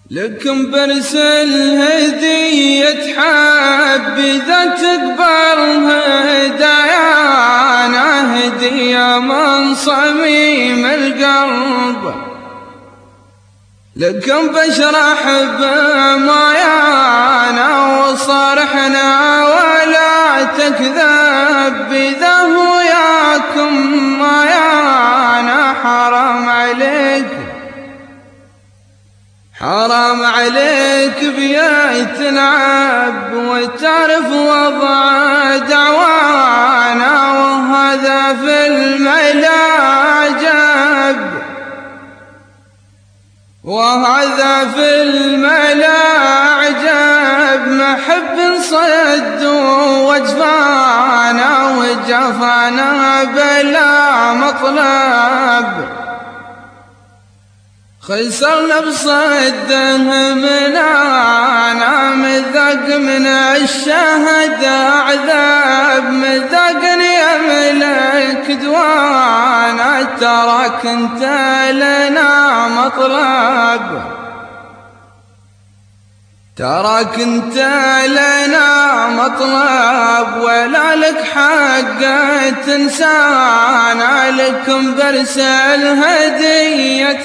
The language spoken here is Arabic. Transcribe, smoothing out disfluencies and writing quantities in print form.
لكم برسل هدية حب إذا تقبلها هدايانا هدية من صميم القلب. لكم بشرح بمايانا وصارحنا ولا تكذب إذا هو ياكم مايانا حرام عليك بيتلعب وتعرف وضع دعوانا وهذا في الملا عجب محب صد وجفانا وجفانا بلا مطلب. خسرنا بصده منانا مذاق من الشهد عذاب مذاقني يملك دوانا تراك انت لنا مطلب ولا لك حق تنسانا. لكم برسل هدية